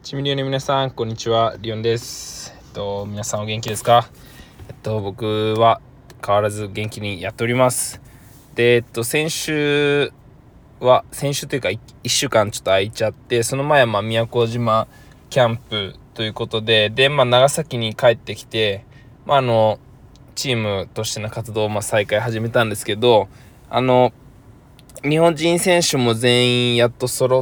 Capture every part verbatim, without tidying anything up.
チミリオの皆さん、こんにちは。リオンです。えっと、皆さんお元気ですか？えっと、僕は変わらず元気にやっております。で、えっと、先週は、先週というか、いっしゅうかんちょっと空いちゃって、その前は、まあ、宮古島キャンプということで、で、まあ、長崎に帰ってきて、まあ、あの、チームとしての活動を、まあ、再開始めたんですけど、あの、日本人選手も全員やっと揃って、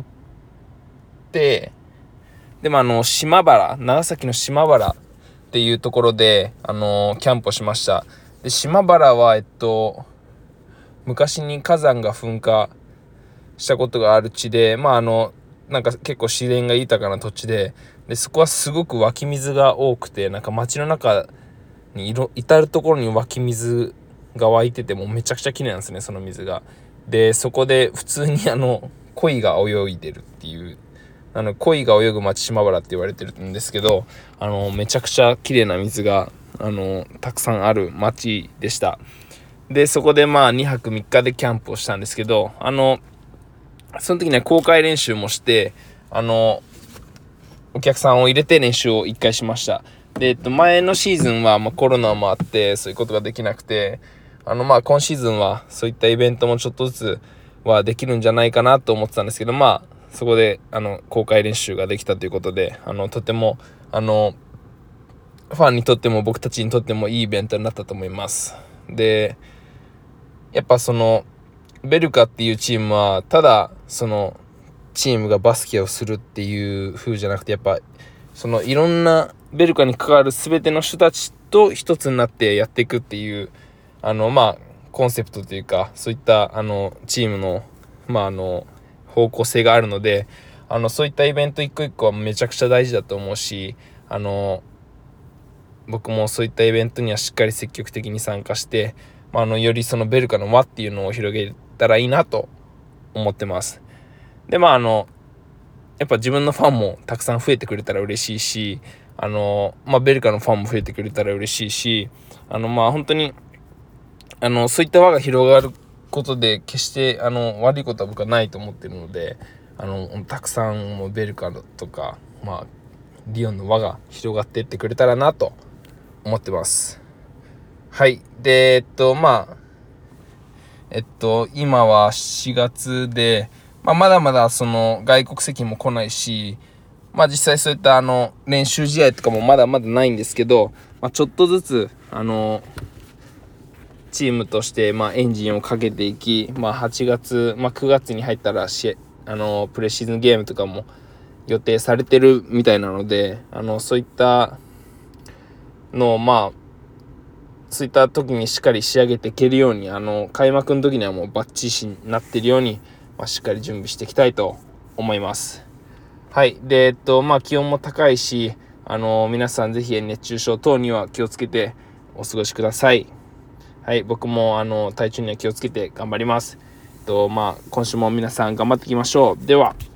でもあの島原長崎の島原っていうところであのキャンプをしました。で島原はえっと昔に火山が噴火したことがある地で、まああのなんか結構自然が豊かな土地で、でそこはすごく湧き水が多くて、なんか街の中にいろ至る所に湧き水が湧いてて、もうめちゃくちゃ綺麗なんですね、その水が。でそこで普通にあの鯉が泳いでるっていう、あの鯉が泳ぐ町島原って言われてるんですけど、あのめちゃくちゃ綺麗な水があのたくさんある町でした。でそこでまあにはくみっかでキャンプをしたんですけど、あのその時には公開練習もして、あのお客さんを入れて練習をいっかいしました。で、えっと、前のシーズンはまあコロナもあってそういうことができなくて、あのまあ今シーズンはそういったイベントもちょっとずつはできるんじゃないかなと思ってたんですけど、まあそこであの公開練習ができたということで、あのとてもあのファンにとっても僕たちにとってもいいイベントになったと思います。でやっぱそのベルカっていうチームはただそのチームがバスケをするっていう風じゃなくて、やっぱそのいろんなベルカに関わる全ての人たちと一つになってやっていくっていうあのまあコンセプトというか、そういったあのチームのまああの方向性があるので、あのそういったイベント一個一個はめちゃくちゃ大事だと思うし、あの僕もそういったイベントにはしっかり積極的に参加して、まあ、あのよりそのベルカの輪っていうのを広げたらいいなと思ってます。でまああのやっぱ自分のファンもたくさん増えてくれたら嬉しいし、あのまあベルカのファンも増えてくれたら嬉しいし、あのまあ本当にあのそういった輪が広がることで決してあの悪いことは僕はないと思ってるので、あのたくさんもベルカとかまあリオンの輪が広がっていってくれたらなと思ってます。はい。でえっとまあえっと今はしがつで、まあ、まだまだその外国籍も来ないし、まあ実際そういったあの練習試合とかもまだまだないんですけど、まあ、ちょっとずつあのチームとしてまあエンジンをかけていき、まあ、はちがつ、まあ、くがつに入ったらしあのプレシーズンゲームとかも予定されてるみたいなので、あのそういったのをまあそういった時にしっかり仕上げていけるように、あの開幕の時にはもうバッチシになっているように、まあ、しっかり準備していきたいと思います。はい。でえっとまあ気温も高いし、あの皆さんぜひ熱中症等には気をつけてお過ごしください。はい。僕もあの体調には気をつけて頑張ります。えっとまあ今週も皆さん頑張っていきましょう。では。